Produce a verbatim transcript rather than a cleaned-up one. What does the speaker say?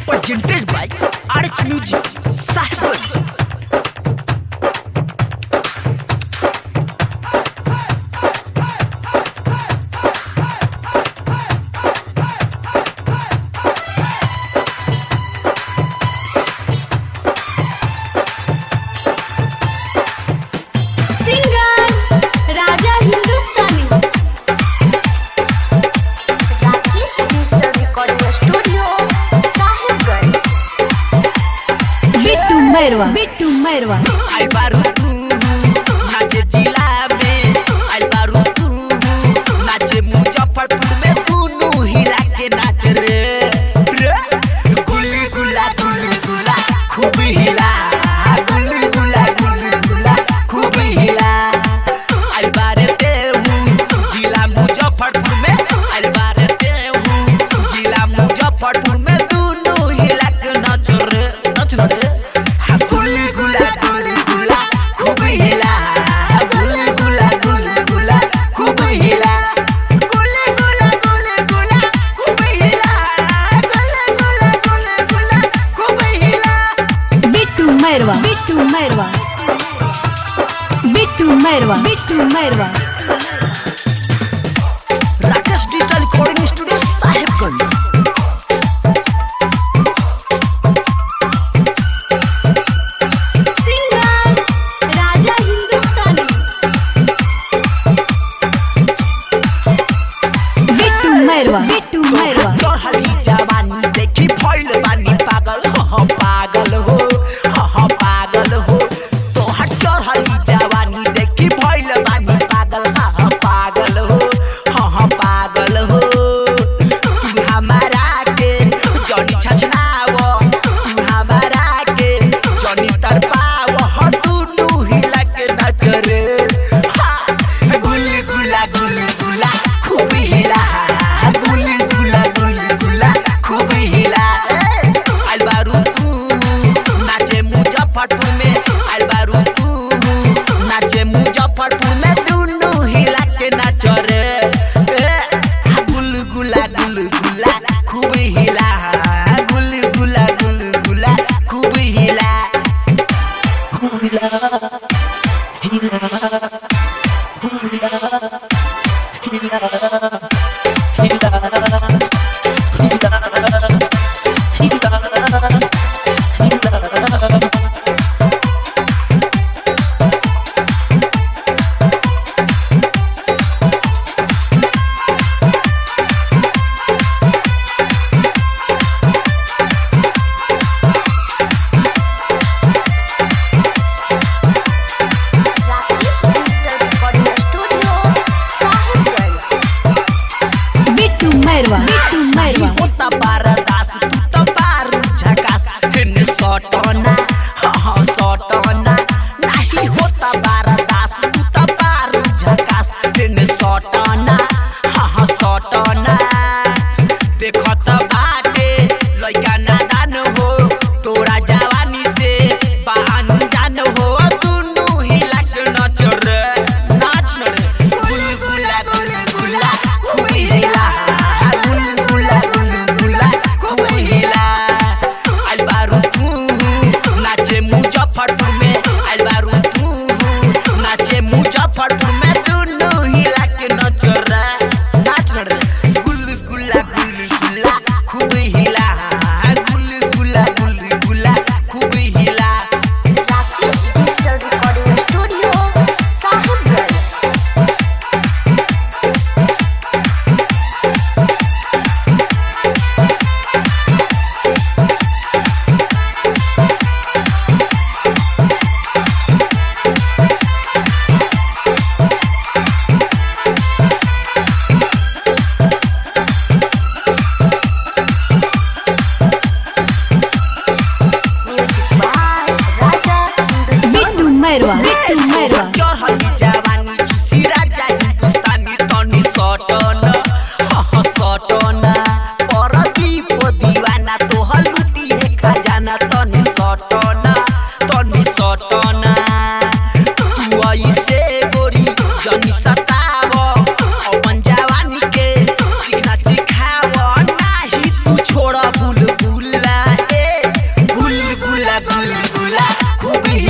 presented by R H Music, Sahibganj. Bittu Mairwa आई बारू तू नाचे जिला में, आई बारू तू नाचे मुजफ्फरपुर में, तू हिला के नाच रे गुल्ली गुला गुल्ली गुला खूब हिला, गुल्ली गुला गुल्ली गुला खूब हिला। आई बारे ते हूँ जिला मुजफ्फरपुर में, आई बारे ते हूँ जिला मुजफ्फरपुर में, तू हिला के नाच रे नाच रे Mairwa Bittu Mairwa Bittu Mairwa Bittu Mairwa Rakesh digital recording studio Sahibganj. Singer Raja Hindustani Bittu Mairwa Bittu Mairwa चढ़ली जवानी देखी फैल बानी पागल हो पागल हो पागल हो, तोहर चढ़ली जवानी देखी भइल बानी पागल हाँ पागल हो हाँ पागल हो। तू हमारा के जनी छछनाव, तू हमारा के जनी तरपाव, ह तू हिला के नाच रे गुल्ली गुला गुल्ली गुला खूब हिला, गुल्ली गुला गुल्ली गुला खूब हिला। आइल बारू तू नाचे मुजफ्फरपुर में, आइल बारू तू नाचे मुजफ्फरपुर में, दुनू हिला के नाच रे गुल्ली गुला गुल्ली गुला खूब हिला, गुल्ली गुला गुल्ली गुला खूब हिला हिला हिला हिला गुलगुला खूब